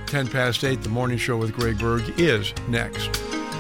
10 past 8, the morning show with Greg Berg is next.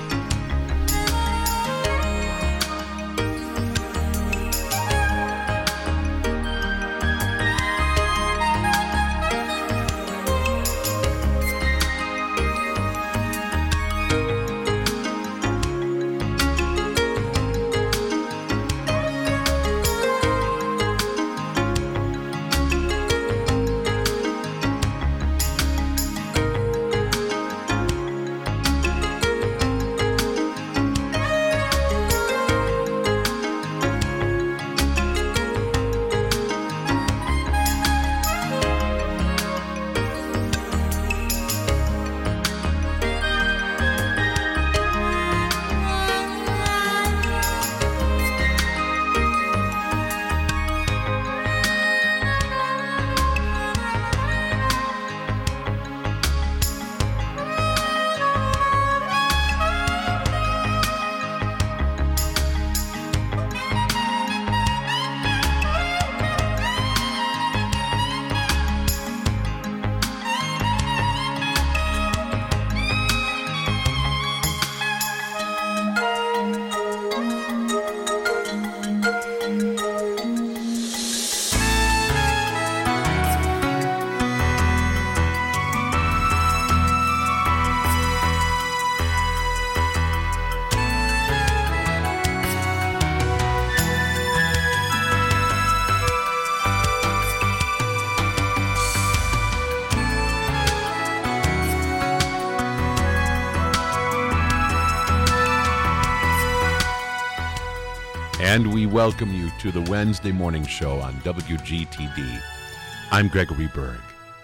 And we welcome you to the Wednesday morning show on WGTD. I'm Gregory Berg.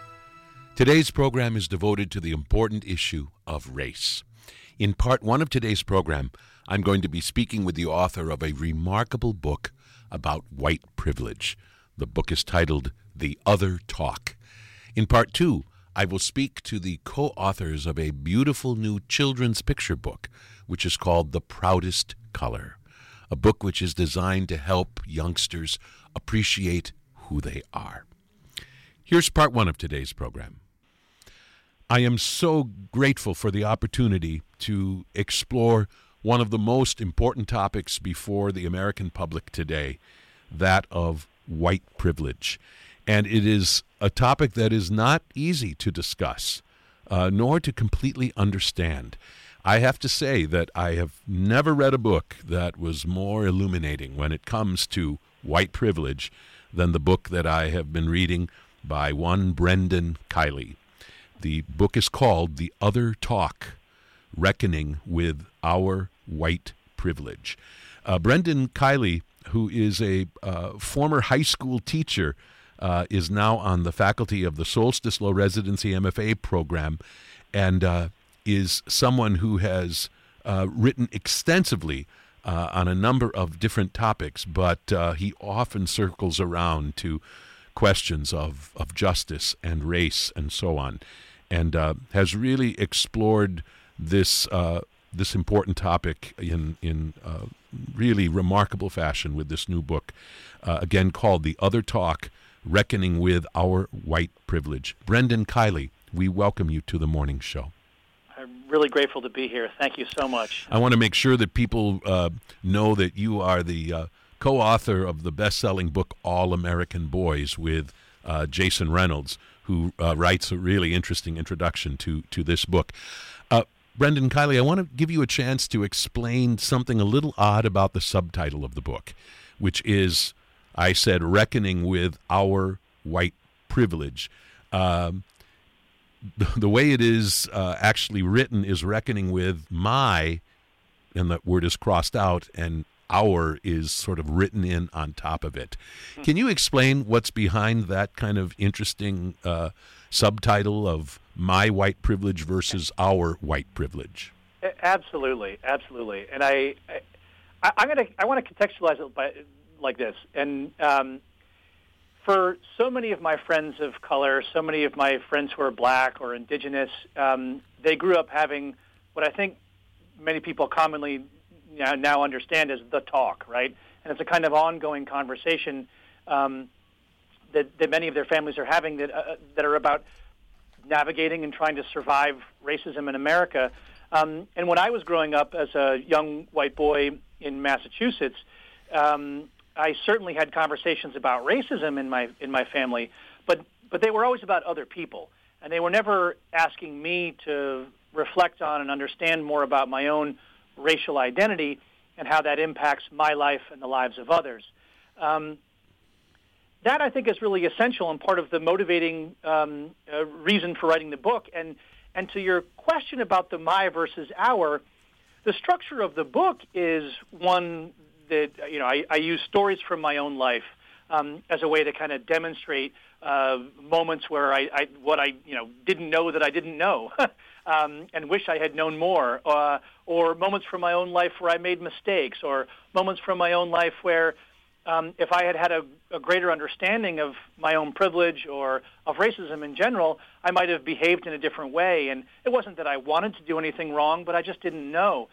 Today's program is devoted to the important issue of race. In part one of today's program, I'm going to be speaking with the author of a remarkable book about white privilege. The book is titled The Other Talk. In part two, I will speak to the co-authors of a beautiful new children's picture book, which is called The Proudest Color, a book which is designed to help youngsters appreciate who they are. Here's part one of today's program. I am so grateful for the opportunity to explore one of the most important topics before the American public today, that of white privilege. And it is a topic that is not easy to discuss, nor to completely understand. I have to say that I have never read a book that was more illuminating when it comes to white privilege than the book that I have been reading by one Brendan Kiely. The book is called The Other Talk, Reckoning with Our White Privilege. Brendan Kiely, who is a former high school teacher, is now on the faculty of the Solstice Low Residency MFA program, and is someone who has written extensively on a number of different topics, but he often circles around to questions of justice and race and so on, and has really explored this important topic in really remarkable fashion with this new book, again called The Other Talk, Reckoning with Our White Privilege. Brendan Kiely, we welcome you to the morning show. I'm really grateful to be here. Thank you so much. I want to make sure that people know that you are the co-author of the best-selling book All American Boys with Jason Reynolds, who writes a really interesting introduction to this book. Brendan Kiely, I want to give you a chance to explain something a little odd about the subtitle of the book, which is, I said, Reckoning with Our White Privilege. The way it is actually written is reckoning with my, and that word is crossed out, and our is sort of written in on top of it. Can you explain what's behind that kind of interesting subtitle of my white privilege versus our white privilege? Absolutely, absolutely. And I want to contextualize it like this. And for so many of my friends of color, so many of my friends who are black or indigenous, they grew up having what I think many people commonly now understand as the talk, right? And it's a kind of ongoing conversation that many of their families are having that are about navigating and trying to survive racism in America. And when I was growing up as a young white boy in Massachusetts, I certainly had conversations about racism in my family, but they were always about other people, and they were never asking me to reflect on and understand more about my own racial identity and how that impacts my life and the lives of others. That, I think, is really essential and part of the motivating reason for writing the book. And to your question about the my versus our, the structure of the book is one that, I use stories from my own life as a way to kind of demonstrate moments where I didn't know that I didn't know and wish I had known more, or moments from my own life where I made mistakes, or moments from my own life where if I had a greater understanding of my own privilege or of racism in general, I might have behaved in a different way. And it wasn't that I wanted to do anything wrong, but I just didn't know.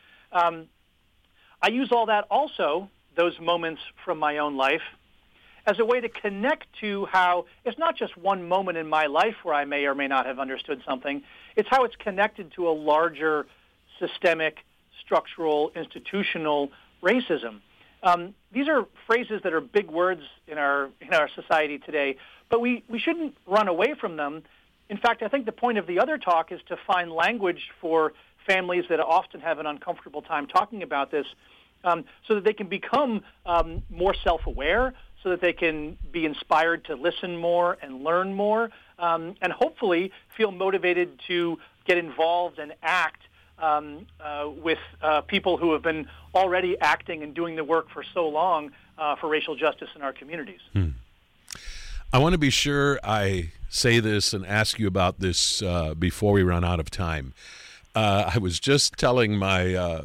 I use all that also, those moments from my own life, as a way to connect to how it's not just one moment in my life where I may or may not have understood something. It's how it's connected to a larger systemic, structural, institutional racism. These are phrases that are big words in our society today, but we shouldn't run away from them. In fact, I think the point of the other talk is to find language for families that often have an uncomfortable time talking about this, so that they can become more self-aware, so that they can be inspired to listen more and learn more, and hopefully feel motivated to get involved and act with people who have been already acting and doing the work for so long for racial justice in our communities. I want to be sure I say this and ask you about this before we run out of time. I was just telling my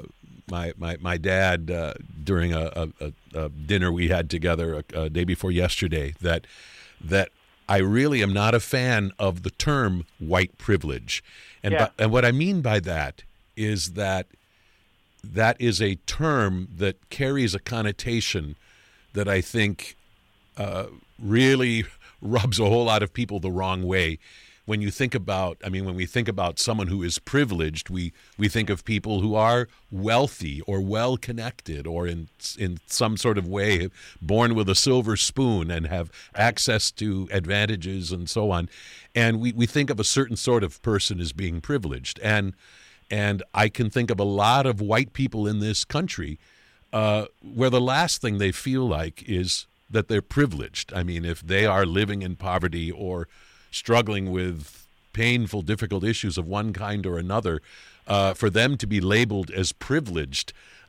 dad during a dinner we had together a day before yesterday that I really am not a fan of the term white privilege. And what I mean by that is that is a term that carries a connotation that I think really rubs a whole lot of people the wrong way. When you think about, when we think about someone who is privileged, we think of people who are wealthy or well-connected or in some sort of way born with a silver spoon and have access to advantages and so on. And we think of a certain sort of person as being privileged. And I can think of a lot of white people in this country where the last thing they feel like is that they're privileged. If they are living in poverty or struggling with painful, difficult issues of one kind or another, for them to be labeled as privileged,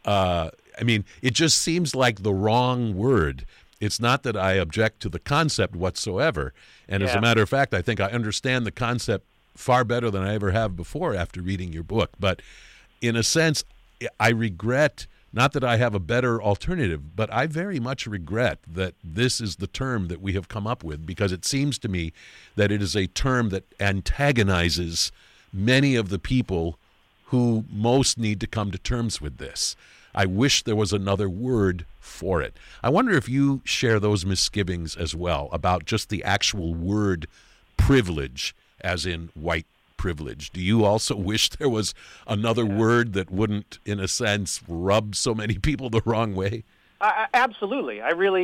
it just seems like the wrong word. It's not that I object to the concept whatsoever. And as a matter of fact, I think I understand the concept far better than I ever have before after reading your book. But in a sense, I regret, not that I have a better alternative, but I very much regret that this is the term that we have come up with, because it seems to me that it is a term that antagonizes many of the people who most need to come to terms with this. I wish there was another word for it. I wonder if you share those misgivings as well about just the actual word privilege, as in white privilege. Do you also wish there was another word that wouldn't, in a sense, rub so many people the wrong way? Absolutely.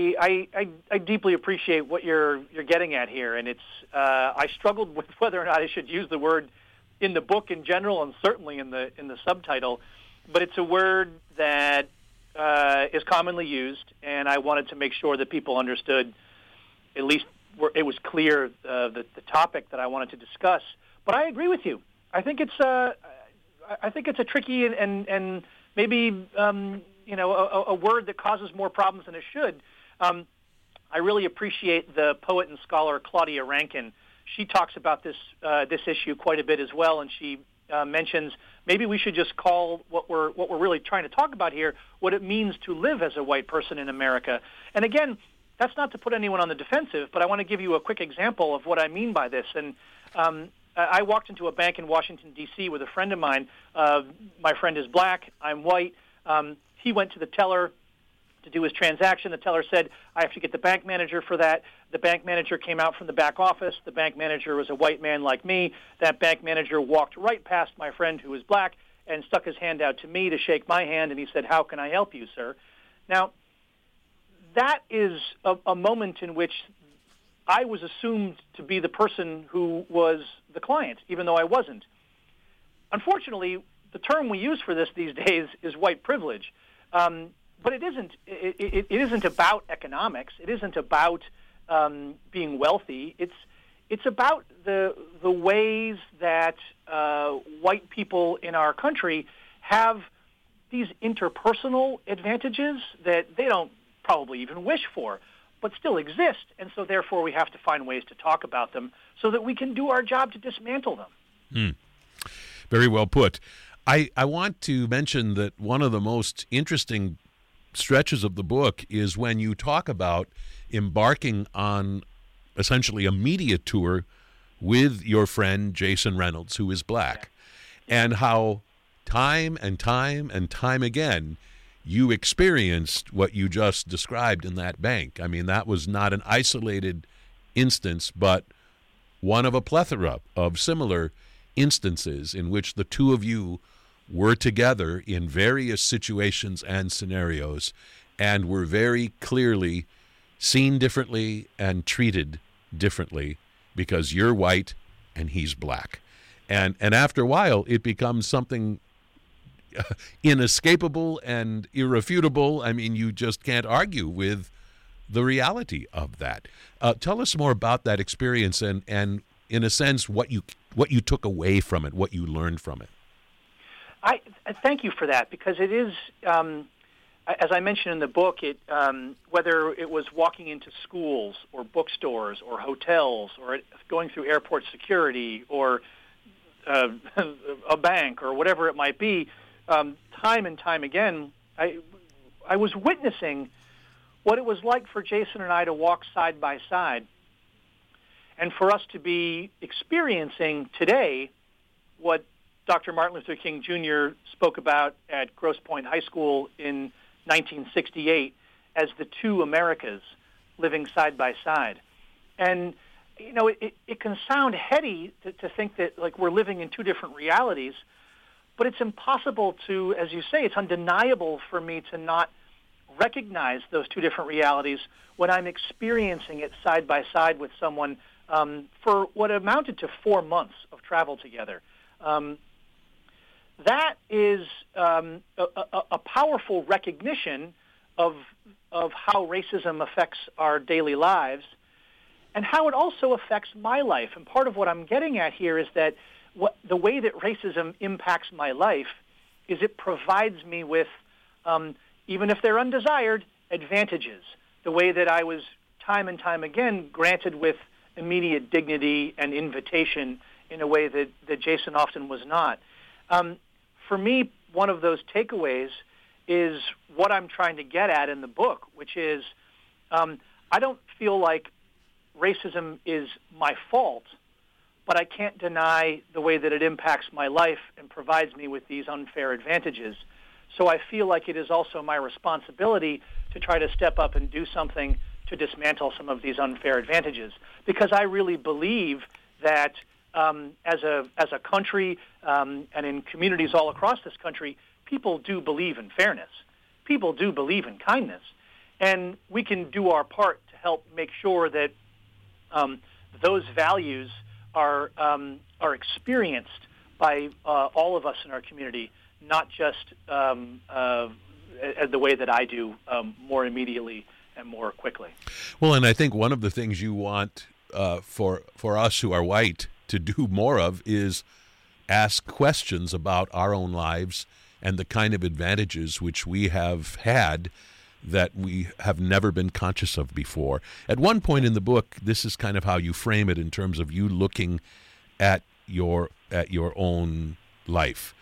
I deeply appreciate what you're getting at here, and it's I struggled with whether or not I should use the word in the book in general, and certainly in the subtitle. But it's a word that is commonly used, and I wanted to make sure that people understood, at least it was clear the topic that I wanted to discuss. But I agree with you. I think it's a tricky and maybe a word that causes more problems than it should. I really appreciate the poet and scholar Claudia Rankine. She talks about this issue quite a bit as well, and she mentions maybe we should just call what we're really trying to talk about here what it means to live as a white person in America. And again, that's not to put anyone on the defensive, but I want to give you a quick example of what I mean by this. And I walked into a bank in Washington, D.C. with a friend of mine. My friend is black. I'm white. He went to the teller to do his transaction. The teller said, I have to get the bank manager for that. The bank manager came out from the back office. The bank manager was a white man like me. That bank manager walked right past my friend who was black and stuck his hand out to me to shake my hand, and he said, how can I help you, sir? Now, that is a moment in which I was assumed to be the person who was the client, even though I wasn't. Unfortunately, the term we use for this these days is white privilege. But it isn't. It isn't about economics. It isn't about being wealthy. It's about the ways that white people in our country have these interpersonal advantages that they don't probably even wish for, but still exist. And so therefore we have to find ways to talk about them so that we can do our job to dismantle them. Very well put. I want to mention that one of the most interesting stretches of the book is when you talk about embarking on essentially a media tour with your friend Jason Reynolds, who is black, and how time and time and time again you experienced what you just described in that bank. I mean, that was not an isolated instance, but one of a plethora of similar instances in which the two of you were together in various situations and scenarios and were very clearly seen differently and treated differently because you're white and he's black. And after a while, it becomes something inescapable and irrefutable. I mean, you just can't argue with the reality of that. Tell us more about that experience and in a sense, what you took away from it, what you learned from it. I thank you for that, because it is, as I mentioned in the book, whether it was walking into schools or bookstores or hotels or going through airport security or a bank or whatever it might be, time and time again, I was witnessing what it was like for Jason and I to walk side by side, and for us to be experiencing today what Dr. Martin Luther King Jr. spoke about at Grosse Pointe High School in 1968 as the two Americas living side by side. And, you know, it can sound heady to think that, like, we're living in two different realities, but it's impossible to, as you say, it's undeniable for me to not recognize those two different realities when I'm experiencing it side by side with someone for what amounted to 4 months of travel together. That is a powerful recognition of how racism affects our daily lives and how it also affects my life. And part of what I'm getting at here is that the way that racism impacts my life is it provides me with, even if they're undesired, advantages. The way that I was time and time again granted with immediate dignity and invitation in a way that Jason often was not. For me, one of those takeaways is what I'm trying to get at in the book, which is I don't feel like racism is my fault, but I can't deny the way that it impacts my life and provides me with these unfair advantages. So I feel like it is also my responsibility to try to step up and do something to dismantle some of these unfair advantages, because I really believe that as a country and in communities all across this country, people do believe in fairness. People do believe in kindness. And we can do our part to help make sure that those values are experienced by all of us in our community, not just the way that I do more immediately and more quickly. Well, and I think one of the things you want for us who are white to do more of is ask questions about our own lives and the kind of advantages which we have had that we have never been conscious of before. At one point in the book, this is kind of how you frame it in terms of you looking at your own life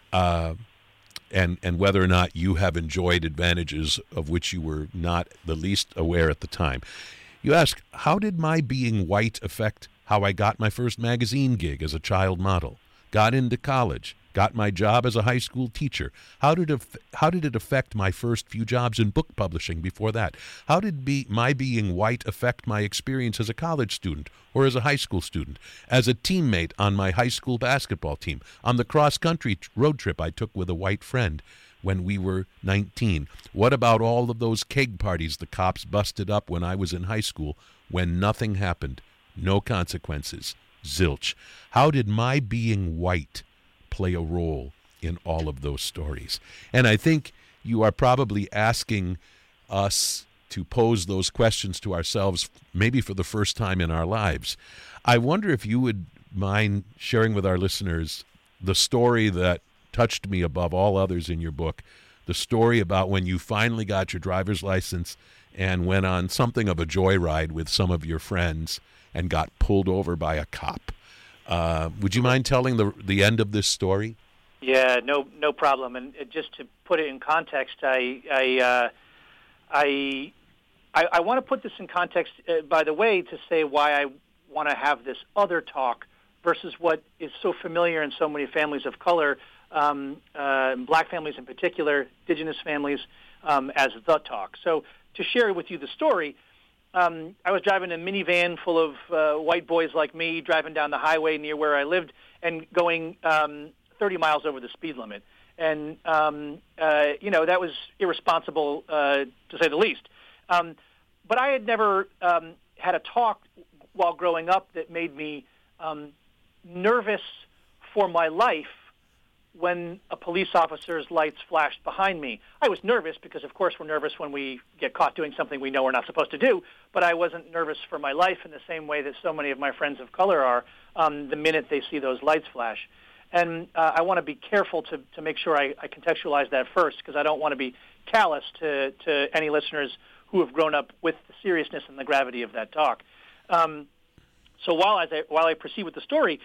and whether or not you have enjoyed advantages of which you were not the least aware at the time. You ask, how did my being white affect how I got my first magazine gig as a child model, got into college, got my job as a high school teacher. How did it affect my first few jobs in book publishing before that? How did my being white affect my experience as a college student or as a high school student, as a teammate on my high school basketball team, on the cross-country road trip I took with a white friend when we were 19? What about all of those keg parties the cops busted up when I was in high school when nothing happened? No consequences. Zilch. How did my being white play a role in all of those stories? And I think you are probably asking us to pose those questions to ourselves maybe for the first time in our lives. I wonder if you would mind sharing with our listeners the story that touched me above all others in your book, the story about when you finally got your driver's license and went on something of a joyride with some of your friends and got pulled over by a cop. Would you mind telling the end of this story? Yeah, no problem. And just to put it in context, I want to put this in context, by the way, to say why I want to have this other talk versus what is so familiar in so many families of color, black families in particular, indigenous families, as the talk. So to share with you the story, I was driving a minivan full of white boys like me, driving down the highway near where I lived and going 30 miles over the speed limit. And, that was irresponsible, to say the least. But I had never had a talk while growing up that made me nervous for my life when a police officer's lights flashed behind me. I was nervous because, of course, we're nervous when we get caught doing something we know we're not supposed to do, but I wasn't nervous for my life in the same way that so many of my friends of color are the minute they see those lights flash. And I want to be careful to make sure I contextualize that first, because I don't want to be callous to any listeners who have grown up with the seriousness and the gravity of that talk. So while I proceed with the story,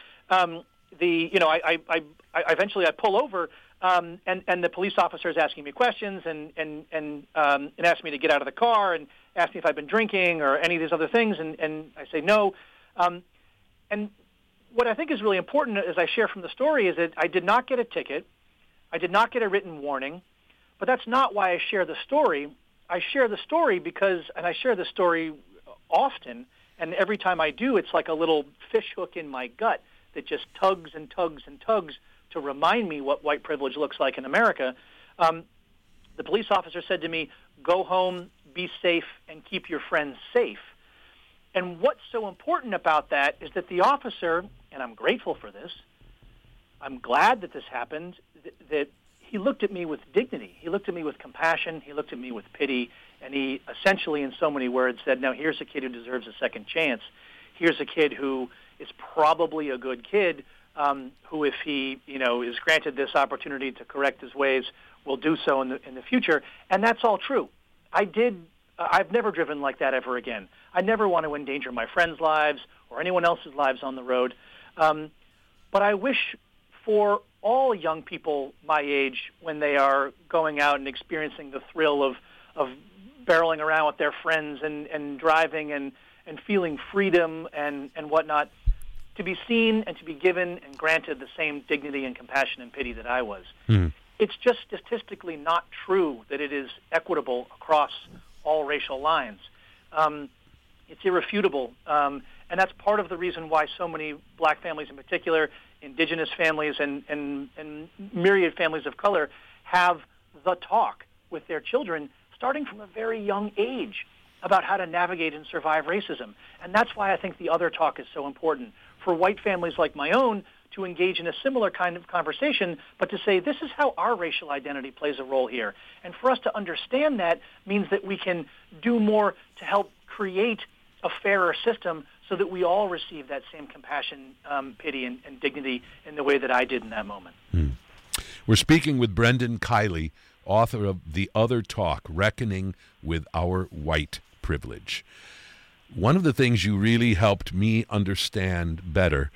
I eventually pull over, and the police officer is asking me questions and asked me to get out of the car and asked me if I've been drinking or any of these other things, and I say no. And what I think is really important, as I share from the story, is that I did not get a ticket, I did not get a written warning, but that's not why I share the story. I share the story because, and I share the story often, and every time I do, it's like a little fish hook in my gut that just tugs and tugs and tugs to remind me what white privilege looks like in America. The police officer said to me, "Go home, be safe, and keep your friends safe." And what's so important about that is that the officer, and I'm grateful for this, I'm glad that this happened, that he looked at me with dignity. He looked at me with compassion. He looked at me with pity. And he essentially, in so many words, said, "Now here's a kid who deserves a second chance. Here's a kid who is probably a good kid, who, if he, is granted this opportunity to correct his ways, will do so in the future." And that's all true. I've never driven like that ever again. I never want to endanger my friends' lives or anyone else's lives on the road. But I wish for all young people my age, when they are going out and experiencing the thrill of barreling around with their friends and driving and feeling freedom and whatnot, to be seen and to be given and granted the same dignity and compassion and pity that I was. It's just statistically not true that it is equitable across all racial lines. It's irrefutable. And that's part of the reason why so many black families in particular, indigenous families, and myriad families of color have the talk with their children starting from a very young age about how to navigate and survive racism. And that's why I think the other talk is so important. For white families like my own to engage in a similar kind of conversation, but to say, this is how our racial identity plays a role here. And for us to understand that means that we can do more to help create a fairer system so that we all receive that same compassion, pity, and dignity in the way that I did in that moment. We're speaking with Brendan Kiely, author of The Other Talk, Reckoning with Our White Privilege. One of the things you really helped me understand better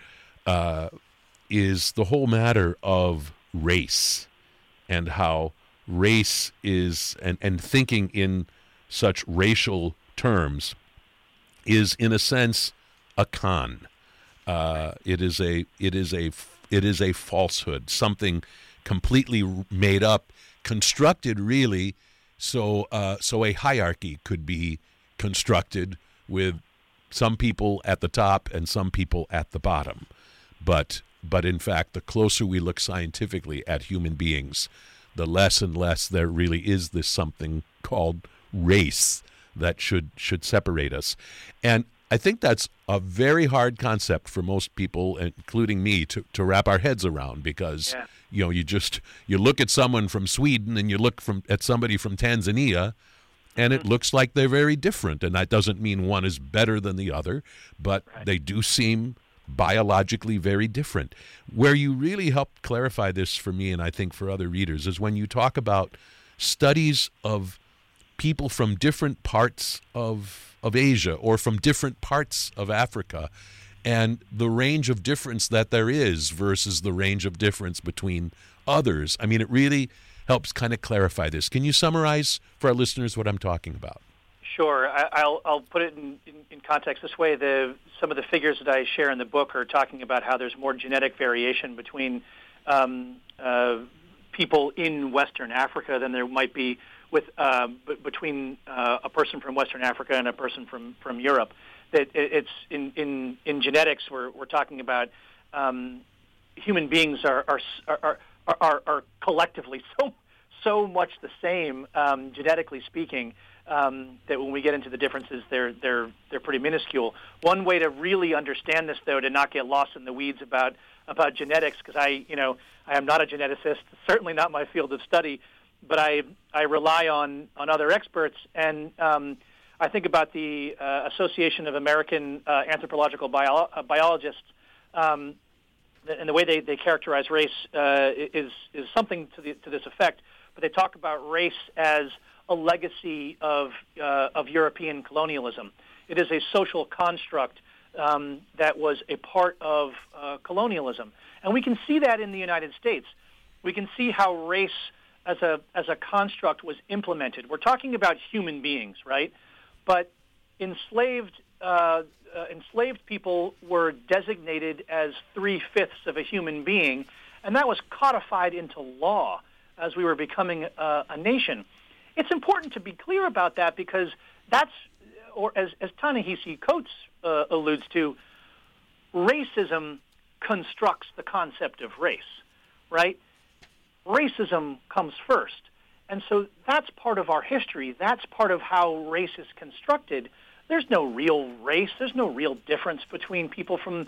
is the whole matter of race and how race is, and thinking in such racial terms is, in a sense, a con. It it is a falsehood, something completely made up, constructed really so a hierarchy could be constructed with some people at the top and some people at the bottom. But in fact, the closer we look scientifically at human beings, the less and less there really is this something called race that should separate us. And I think that's a very hard concept for most people, including me, to wrap our heads around, because you look at someone from Sweden and you look at somebody from Tanzania, and it looks like they're very different. And that doesn't mean one is better than the other, but they do seem biologically very different. Where you really helped clarify this for me, and I think for other readers, is when you talk about studies of people from different parts of Asia or from different parts of Africa, and the range of difference that there is versus the range of difference between others. I mean, it really helps kind of clarify this. Can you summarize for our listeners what I'm talking about? Sure. I'll put it in context this way. Some of the figures that I share in the book are talking about how there's more genetic variation between people in Western Africa than there might be between a person from Western Africa and a person from Europe. That it's in genetics. We're talking about human beings are collectively so much the same, genetically speaking, that when we get into the differences, they're pretty minuscule. One way to really understand this, though, to not get lost in the weeds about genetics, because I am not a geneticist, certainly not my field of study, but I rely on other experts, and I think about the Association of American Anthropological Biologists, and the way they characterize race is something to this effect. But they talk about race as a legacy of European colonialism. It is a social construct that was a part of colonialism, and we can see that in the United States. We can see how race as a construct was implemented. We're talking about human beings, right? But enslaved people were designated as 3/5 of a human being, and that was codified into law as we were becoming a nation. It's important to be clear about that, because that's, or as Ta-Nehisi Coates alludes to, racism constructs the concept of race, right? Racism comes first. And so that's part of our history. That's part of how race is constructed. There's no real race. There's no real difference between people from,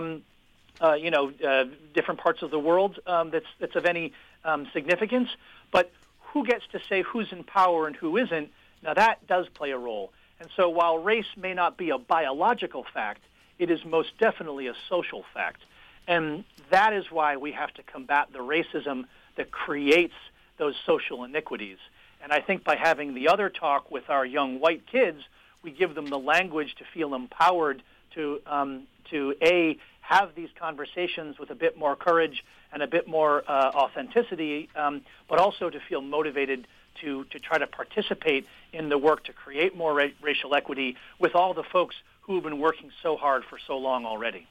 different parts of the world that's of any significance. But who gets to say who's in power and who isn't, now that does play a role. And so while race may not be a biological fact, it is most definitely a social fact. And that is why we have to combat the racism that creates those social iniquities. And I think by having the other talk with our young white kids, we give them the language to feel empowered to have these conversations with a bit more courage and a bit more authenticity, but also to feel motivated to try to participate in the work to create more racial equity with all the folks who have been working so hard for so long already.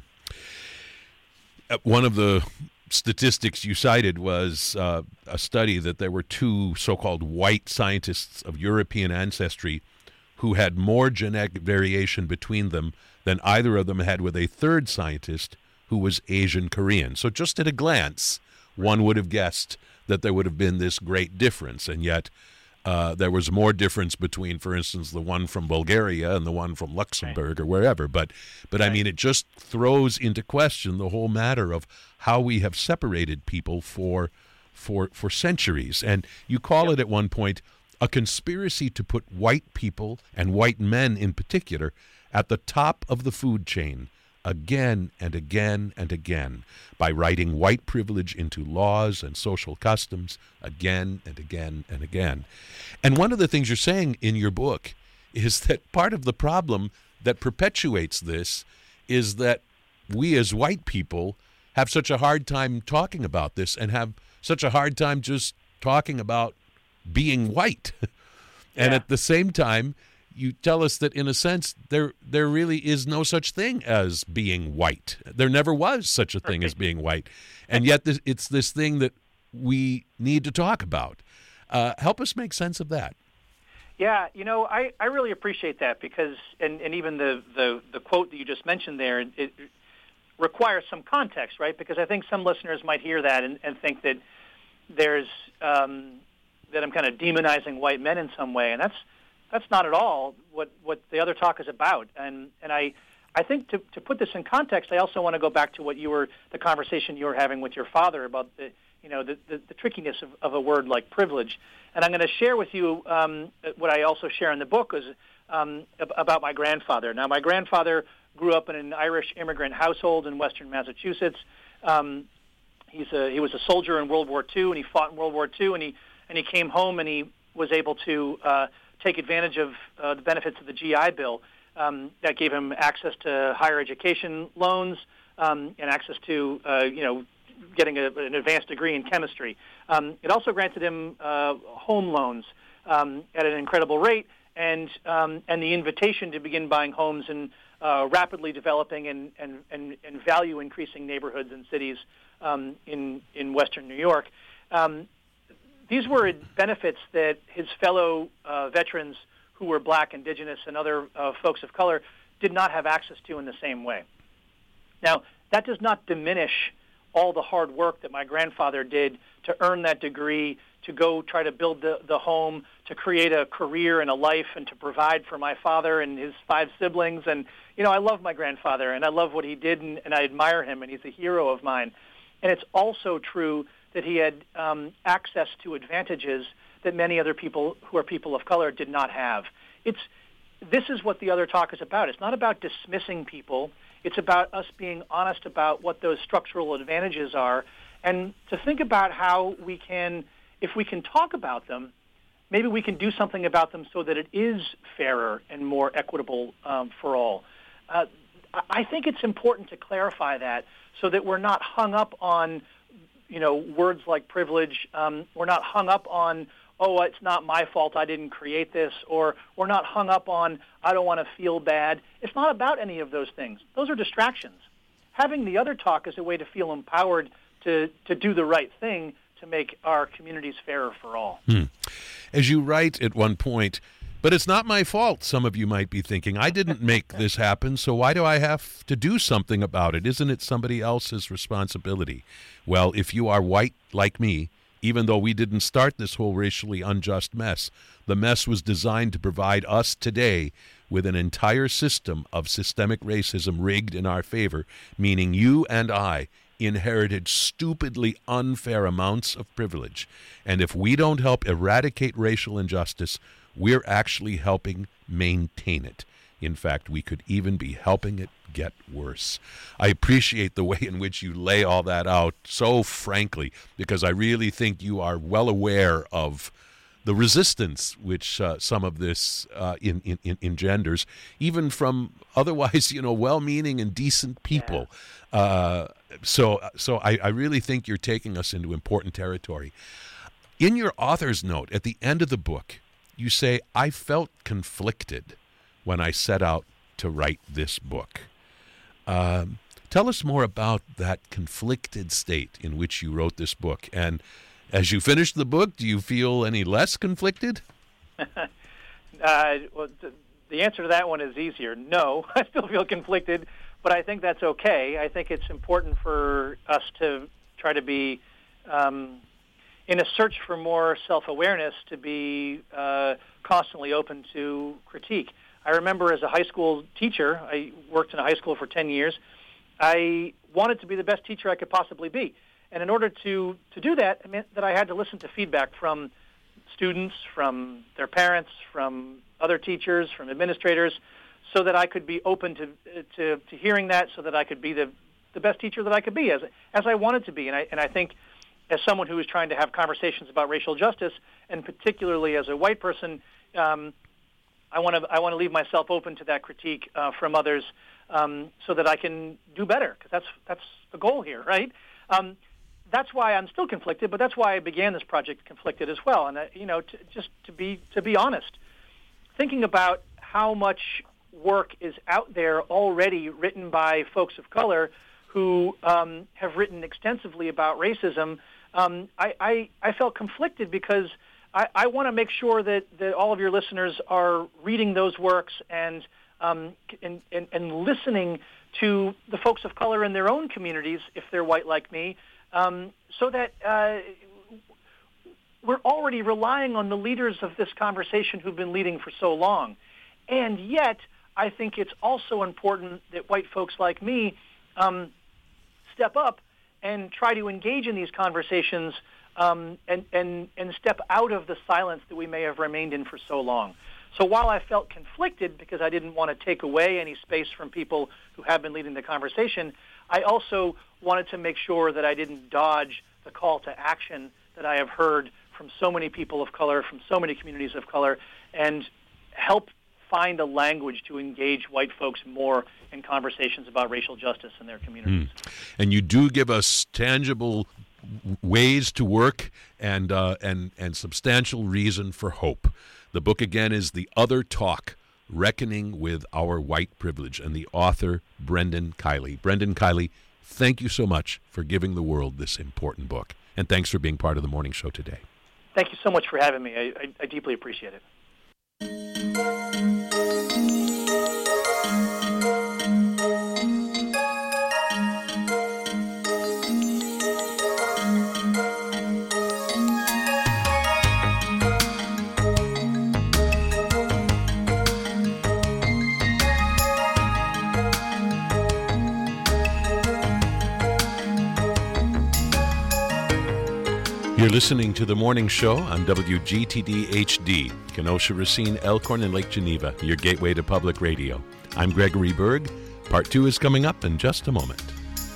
One of the statistics you cited was a study that there were two so-called white scientists of European ancestry who had more genetic variation between them than either of them had with a third scientist who was Asian Korean. So just at a glance, one would have guessed that there would have been this great difference, and yet there was more difference between, for instance, the one from Bulgaria and the one from Luxembourg or wherever. But I mean, it just throws into question the whole matter of how we have separated people for centuries. And you call it at one point a conspiracy to put white people, and white men in particular, at the top of the food chain again and again and again by writing white privilege into laws and social customs again and again and again. And one of the things you're saying in your book is that part of the problem that perpetuates this is that we as white people have such a hard time talking about this and have such a hard time just talking about being white. And at the same time, you tell us that, in a sense, there really is no such thing as being white. There never was such a thing as being white. And yet it's this thing that we need to talk about. Help us make sense of that. Yeah, I really appreciate that because, and even the quote that you just mentioned there, it requires some context, right? Because I think some listeners might hear that and think that there's that I'm kind of demonizing white men in some way, and that's not at all what the other talk is about. And I think to put this in context, I also want to go back to the conversation you were having with your father about the trickiness of a word like privilege. And I'm going to share with you what I also share in the book is about my grandfather. Now, my grandfather grew up in an Irish immigrant household in western Massachusetts. He was a soldier in World War II, and he fought in World War II, and he came home and he was able to take advantage of the benefits of the GI Bill. That gave him access to higher education loans and access to getting an advanced degree in chemistry. It also granted him home loans at an incredible rate, and the invitation to begin buying homes in rapidly developing and value increasing neighborhoods and cities in Western New York. These were benefits that his fellow veterans who were black, indigenous, and other folks of color did not have access to in the same way. Now, that does not diminish all the hard work that my grandfather did to earn that degree, to go try to build the home, to create a career and a life, and to provide for my father and his 5 siblings. And, I love my grandfather, and I love what he did, and I admire him, and he's a hero of mine. And it's also true that he had access to advantages that many other people who are people of color did not have. This is what the other talk is about. It's not about dismissing people. It's about us being honest about what those structural advantages are, and to think about how we can, if we can talk about them, maybe we can do something about them so that it is fairer and more equitable for all. I think it's important to clarify that so that we're not hung up on, words like privilege. We're not hung up on, it's not my fault, I didn't create this, or we're not hung up on, I don't want to feel bad. It's not about any of those things. Those are distractions. Having the other talk is a way to feel empowered to do the right thing to make our communities fairer for all. As you write at one point, but it's not my fault, some of you might be thinking. I didn't make this happen, so why do I have to do something about it? Isn't it somebody else's responsibility? Well, if you are white like me, even though we didn't start this whole racially unjust mess, the mess was designed to provide us today with an entire system of systemic racism rigged in our favor, meaning you and I inherited stupidly unfair amounts of privilege. And if we don't help eradicate racial injustice, we're actually helping maintain it. In fact, we could even be helping it get worse. I appreciate the way in which you lay all that out so frankly, because I really think you are well aware of the resistance which some of this engenders, even from otherwise, well-meaning and decent people. Yeah. So I really think you're taking us into important territory. In your author's note at the end of the book, you say, I felt conflicted when I set out to write this book. Tell us more about that conflicted state in which you wrote this book. And as you finished the book, do you feel any less conflicted? Well, the answer to that one is easier. No, I still feel conflicted, but I think that's okay. I think it's important for us to try to be, in a search for more self-awareness, to be constantly open to critique. I remember as a high school teacher, I worked in a high school for 10 years, I wanted to be the best teacher I could possibly be. And in order to do that, it meant that I had to listen to feedback from students, from their parents, from other teachers, from administrators, so that I could be open to hearing that, so that I could be the best teacher that I could be, as I wanted to be. And I think as someone who is trying to have conversations about racial justice, and particularly as a white person, I want to leave myself open to that critique from others, so that I can do better, because that's the goal here, right? That's why I'm still conflicted, but that's why I began this project conflicted as well. And to be honest, thinking about how much work is out there already written by folks of color who have written extensively about racism, I felt conflicted because I want to make sure that all of your listeners are reading those works and listening to the folks of color in their own communities, if they're white like me, so that we're already relying on the leaders of this conversation who've been leading for so long. And yet, I think it's also important that white folks like me step up and try to engage in these conversations and step out of the silence that we may have remained in for so long. So while I felt conflicted because I didn't want to take away any space from people who have been leading the conversation, I also wanted to make sure that I didn't dodge the call to action that I have heard from so many people of color, from so many communities of color, and help find a language to engage white folks more in conversations about racial justice in their communities. And you do give us tangible ways to work and substantial reason for hope. The book, again, is The Other Talk, Reckoning with Our White Privilege, and the author, Brendan Kiely. Brendan Kiely, thank you so much for giving the world this important book, and thanks for being part of the morning show today. Thank you so much for having me. I deeply appreciate it. You're listening to The Morning Show on WGTD HD, Kenosha, Racine, Elkhorn, and Lake Geneva, your gateway to public radio. I'm Gregory Berg. Part 2 is coming up in just a moment.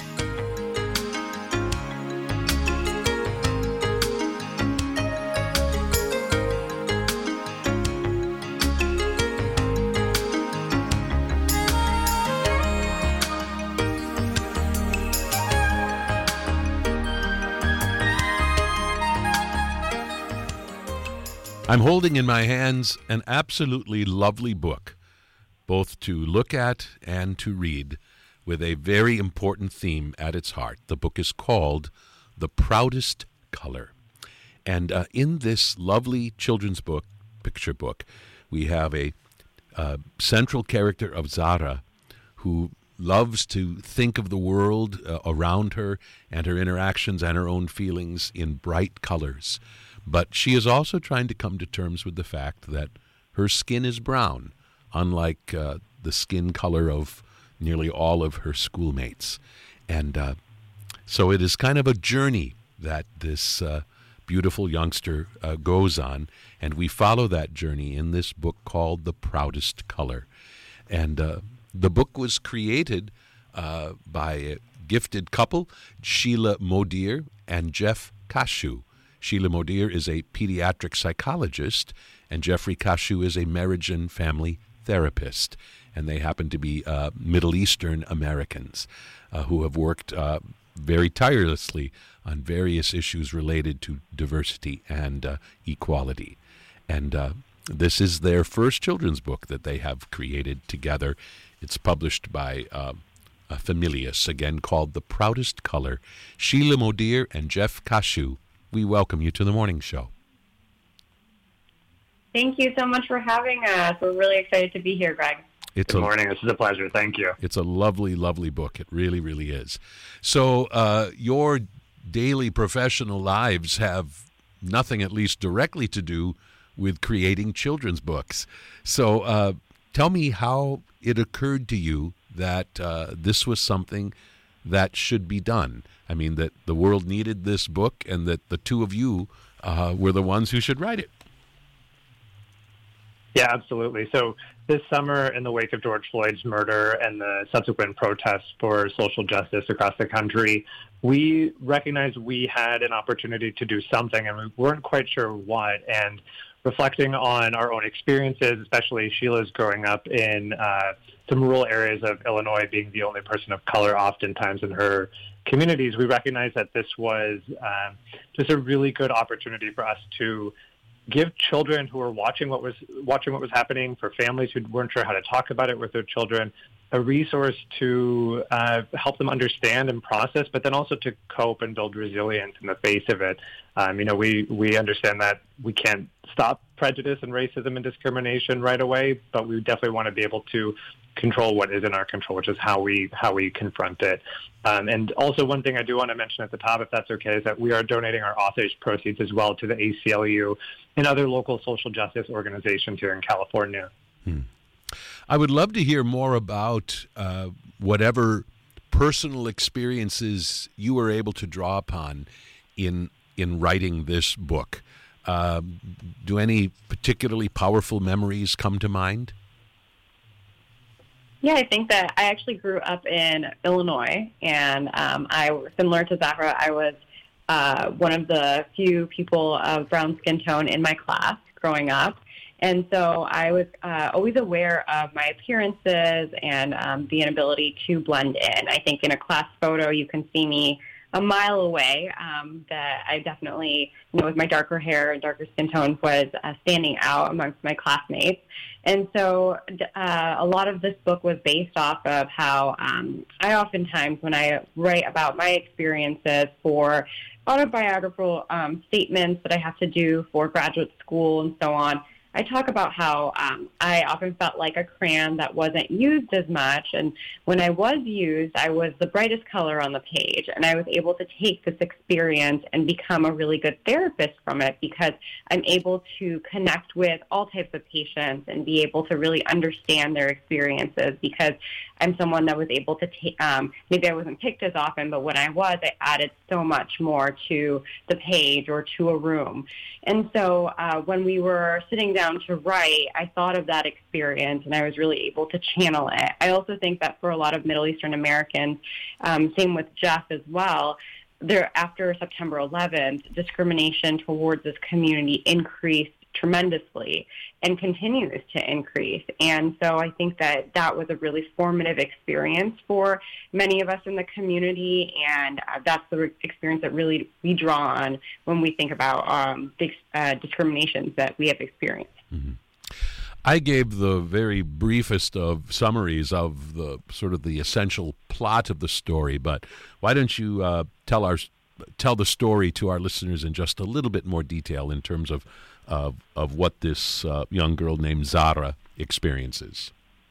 I'm holding in my hands an absolutely lovely book, both to look at and to read, with a very important theme at its heart. The book is called The Proudest Color. And in this lovely children's book, picture book, we have a central character of Zara, who loves to think of the world around her and her interactions and her own feelings in bright colors. But she is also trying to come to terms with the fact that her skin is brown, unlike the skin color of nearly all of her schoolmates. And so it is kind of a journey that this beautiful youngster goes on, and we follow that journey in this book called The Proudest Color. And the book was created by a gifted couple, Sheila Modier and Jeff Kashu. Sheila Modier is a pediatric psychologist, and Jeffrey Kashu is a marriage and family therapist. And they happen to be Middle Eastern Americans who have worked very tirelessly on various issues related to diversity and equality. And this is their first children's book that they have created together. It's published by Familius, again called The Proudest Color. Sheila Modier and Jeff Kashu, we welcome you to the morning show. Thank you so much for having us. We're really excited to be here, Greg. Good morning. This is a pleasure. Thank you. It's a lovely, lovely book. It really, really is. So your daily professional lives have nothing, at least directly, to do with creating children's books. So tell me how it occurred to you that this was something that should be done. I mean, that the world needed this book and that the two of you were the ones who should write it. Yeah, absolutely. So this summer, in the wake of George Floyd's murder and the subsequent protests for social justice across the country, we recognized we had an opportunity to do something, and we weren't quite sure what. And reflecting on our own experiences, especially Sheila's growing up in some rural areas of Illinois, being the only person of color oftentimes in her communities, we recognized that this was just a really good opportunity for us to give children who were watching what was happening, for families who weren't sure how to talk about it with their children, a resource to help them understand and process, but then also to cope and build resilience in the face of it. We understand that we can't stop prejudice and racism and discrimination right away, but we definitely want to be able to control what is in our control, which is how we confront it. And also, one thing I do want to mention at the top, if that's okay, is that we are donating our authors' proceeds as well to the ACLU and other local social justice organizations here in California. I would love to hear more about whatever personal experiences you were able to draw upon in writing this book. Do any particularly powerful memories come to mind? Yeah, I think that I actually grew up in Illinois, and similar to Zahra, I was one of the few people of brown skin tone in my class growing up. And so I was always aware of my appearances and the inability to blend in. I think in a class photo, you can see me a mile away, that I definitely, with my darker hair and darker skin tone, was standing out amongst my classmates. And so a lot of this book was based off of how I oftentimes, when I write about my experiences for autobiographical statements that I have to do for graduate school and so on, I talk about how I often felt like a crayon that wasn't used as much. And when I was used, I was the brightest color on the page. And I was able to take this experience and become a really good therapist from it, because I'm able to connect with all types of patients and be able to really understand their experiences, because I'm someone that was able to take, maybe I wasn't picked as often, but when I was, I added so much more to the page or to a room. And so when we were sitting down to write, I thought of that experience, and I was really able to channel it. I also think that for a lot of Middle Eastern Americans, same with Jeff as well, after September 11th, discrimination towards this community increased tremendously and continues to increase. And so I think that that was a really formative experience for many of us in the community, and that's the experience that really we draw on when we think about discriminations that we have experienced. Mm-hmm. I gave the very briefest of summaries of the sort of the essential plot of the story, but why don't you tell the story to our listeners in just a little bit more detail in terms of what this young girl named Zahra experiences?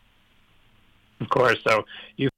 Of course. So you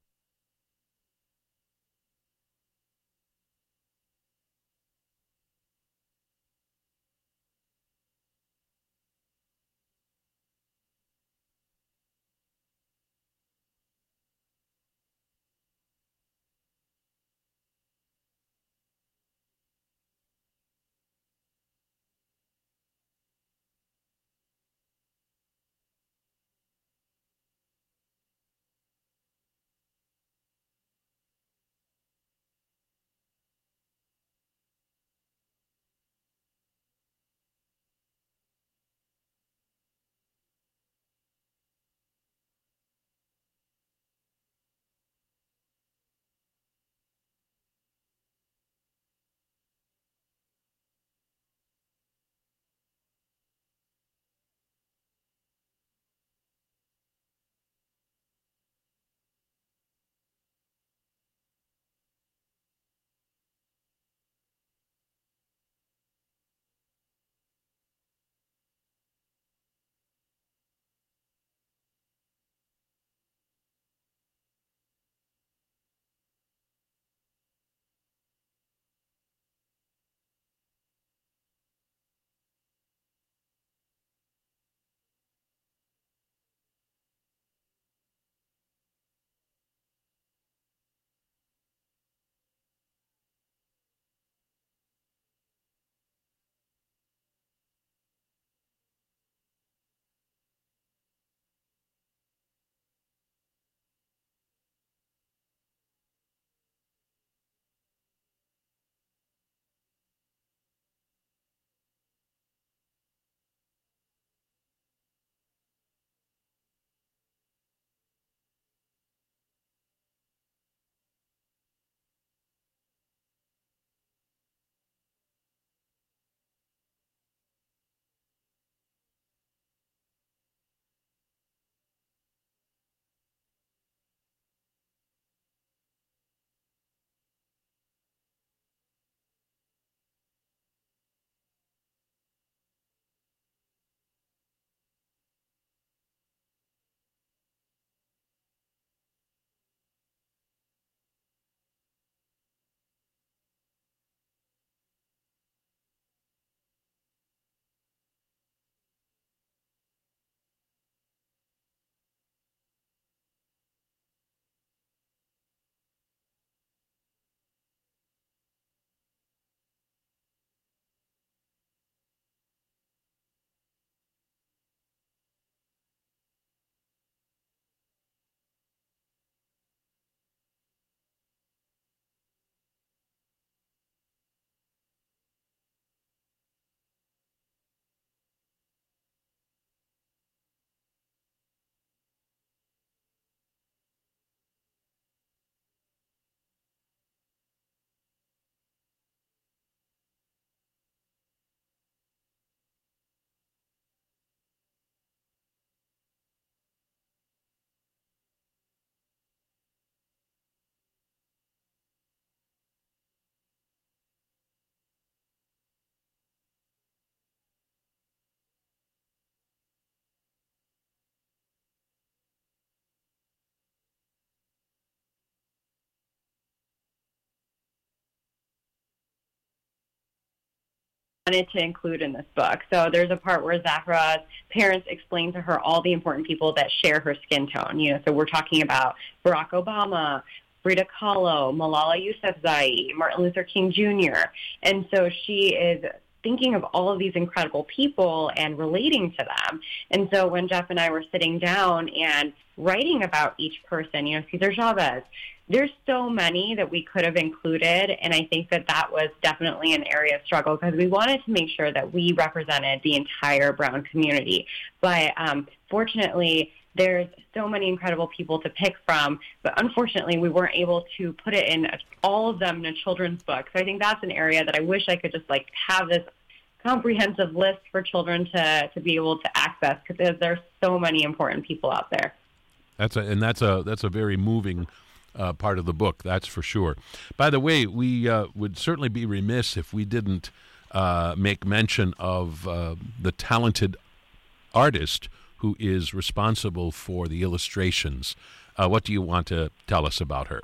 wanted to include in this book. So there's a part where Zahra's parents explain to her all the important people that share her skin tone. So we're talking about Barack Obama, Frida Kahlo, Malala Yousafzai, Martin Luther King Jr. And so she is thinking of all of these incredible people and relating to them. And so when Jeff and I were sitting down and writing about each person, Cesar Chavez, there's so many that we could have included, and I think that was definitely an area of struggle because we wanted to make sure that we represented the entire Brown community. But fortunately, there's so many incredible people to pick from, but unfortunately, we weren't able to put it in all of them in a children's book. So I think that's an area that I wish I could just have this comprehensive list for children to be able to access because there's so many important people out there. That's a very moving part of the book, that's for sure. By the way, we would certainly be remiss if we didn't make mention of the talented artist who is responsible for the illustrations. What do you want to tell us about her?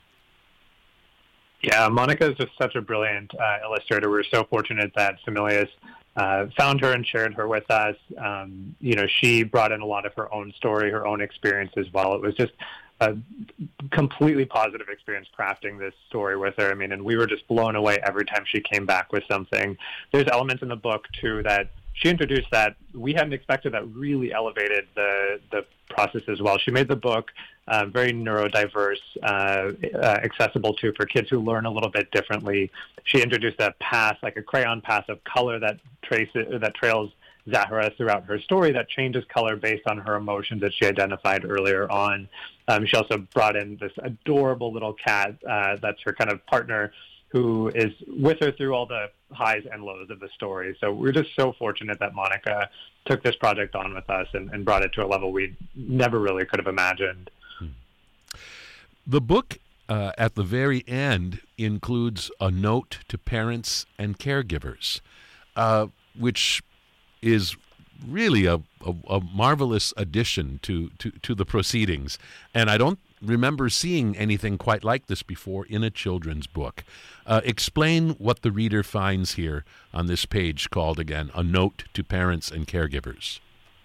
Yeah, Monica is just such a brilliant illustrator. We're so fortunate that Semelius found her and shared her with us. She brought in a lot of her own story, her own experience as well. It was just a completely positive experience crafting this story with her. And we were just blown away every time she came back with something. There's elements in the book, too, that she introduced that we hadn't expected that really elevated the process as well. She made the book very neurodiverse, accessible for kids who learn a little bit differently. She introduced a path, like a crayon path of color that trails Zahra throughout her story that changes color based on her emotions that she identified earlier on. She also brought in this adorable little cat that's her kind of partner who is with her through all the highs and lows of the story. So we're just so fortunate that Monica took this project on with us and brought it to a level we never really could have imagined. The book at the very end includes a note to parents and caregivers, which is really a marvelous addition to the proceedings. And I don't remember seeing anything quite like this before in a children's book. Explain what the reader finds here on this page called, again, A Note to Parents and Caregivers.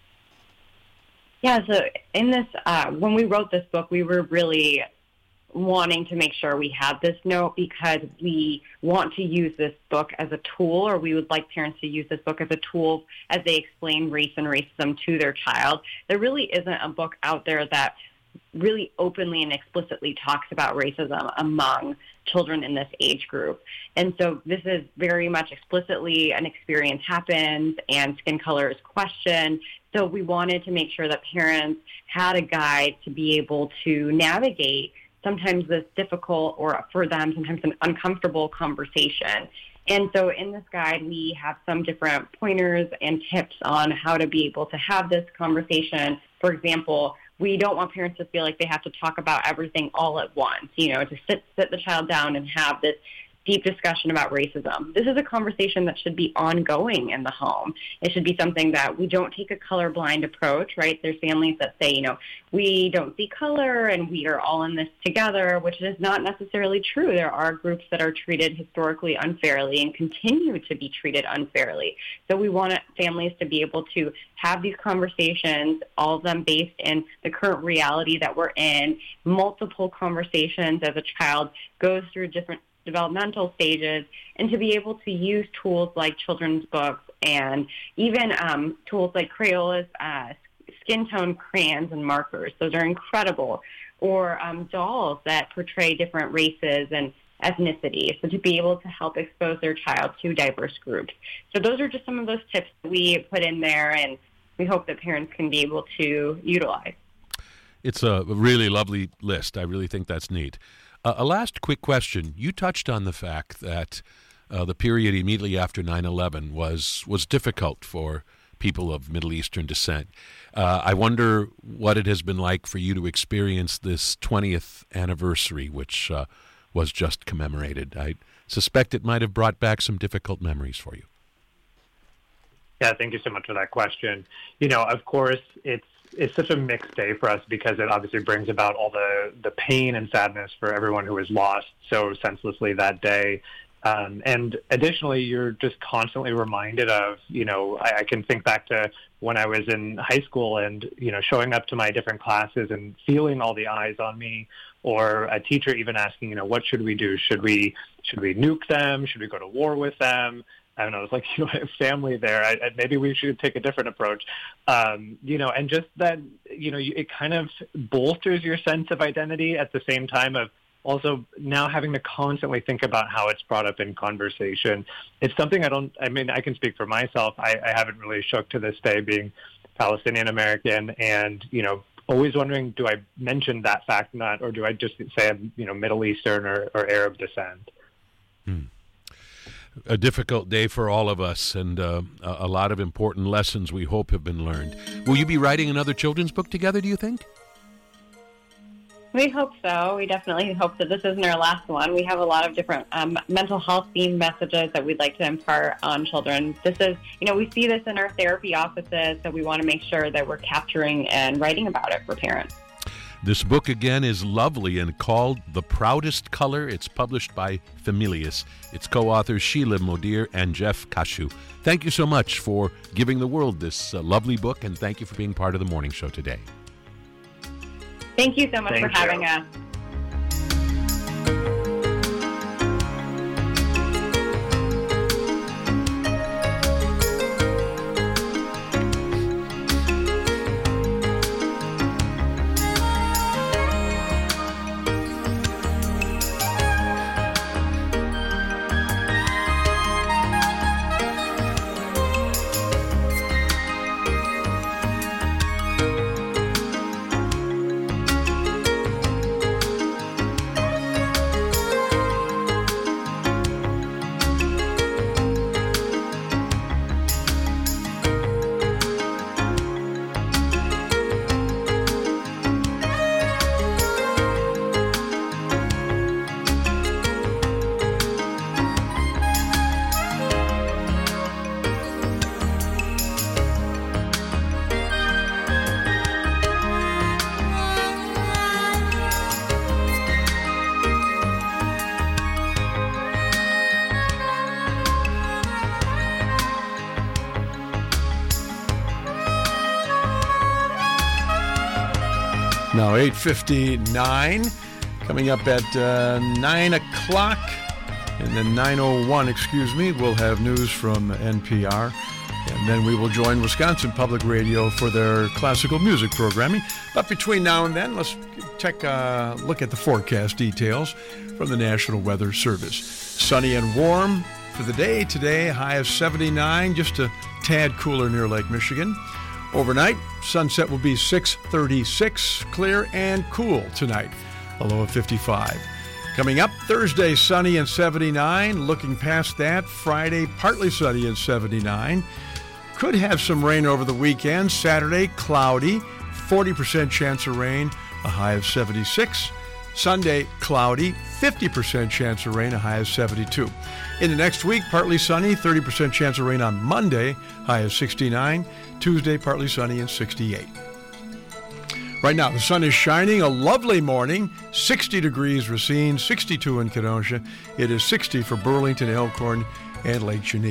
Yeah, so in this, when we wrote this book, we were really wanting to make sure we had this note because we want to use this book as a tool, or we would like parents to use this book as a tool as they explain race and racism to their child. There really isn't a book out there that really openly and explicitly talks about racism among children in this age group. And so this is very much explicitly an experience happens and skin color is questioned. So we wanted to make sure that parents had a guide to be able to navigate sometimes this difficult or for them sometimes an uncomfortable conversation. And so in this guide, we have some different pointers and tips on how to be able to have this conversation. For example, we don't want parents to feel like they have to talk about everything all at once, to sit the child down and have this deep discussion about racism. This is a conversation that should be ongoing in the home. It should be something that we don't take a colorblind approach, right? There's families that say, we don't see color and we are all in this together, which is not necessarily true. There are groups that are treated historically unfairly and continue to be treated unfairly. So we want families to be able to have these conversations, all of them based in the current reality that we're in, multiple conversations as a child goes through different developmental stages, and to be able to use tools like children's books and even tools like Crayola's skin tone crayons and markers. Those are incredible. Or dolls that portray different races and ethnicity, so to be able to help expose their child to diverse groups. So those are just some of those tips that we put in there, and we hope that parents can be able to utilize. It's a really lovely list. I really think that's neat. A last quick question. You touched on the fact that the period immediately after 9/11 was difficult for people of Middle Eastern descent. I wonder what it has been like for you to experience this 20th anniversary, which was just commemorated. I suspect it might have brought back some difficult memories for you. Yeah, thank you so much for that question. Of course, it's such a mixed day for us because it obviously brings about all the pain and sadness for everyone who was lost so senselessly that day. And additionally, you're just constantly reminded of, I can think back to when I was in high school and, showing up to my different classes and feeling all the eyes on me, or a teacher even asking, what should we do? Should we nuke them? Should we go to war with them? I don't know. It's like, family there. Maybe we should take a different approach. And just that, it kind of bolsters your sense of identity at the same time of also now having to constantly think about how it's brought up in conversation. It's something I can speak for myself. I haven't really shook to this day being Palestinian American and, always wondering, do I mention that fact or not, or do I just say I'm, Middle Eastern or Arab descent? A difficult day for all of us, and a lot of important lessons we hope have been learned. Will you be writing another children's book together, do you think? We hope so. We definitely hope that this isn't our last one. We have a lot of different mental health themed messages that we'd like to impart on children. This is, we see this in our therapy offices, so we want to make sure that we're capturing and writing about it for parents. This book, again, is lovely and called The Proudest Color. It's published by Familius. Its co-authors Sheila Modir and Jeff Kashu. Thank you so much for giving the world this lovely book, and thank you for being part of the morning show today. Thank you so much for having us. Now 8:59, coming up at 9 o'clock, and then 9:01, we'll have news from NPR, and then we will join Wisconsin Public Radio for their classical music programming. But between now and then, let's take a look at the forecast details from the National Weather Service. Sunny and warm for the day today, high of 79, just a tad cooler near Lake Michigan. Overnight, sunset will be 6:36, clear and cool tonight, a low of 55. Coming up, Thursday, sunny and 79. Looking past that, Friday, partly sunny and 79. Could have some rain over the weekend. Saturday, cloudy, 40% chance of rain, a high of 76. Sunday, cloudy, 50% chance of rain, a high of 72. In the next week, partly sunny, 30% chance of rain on Monday, high of 69. Tuesday, partly sunny and 68. Right now, the sun is shining, a lovely morning, 60 degrees Racine, 62 in Kenosha. It is 60 for Burlington, Elkhorn, and Lake Geneva.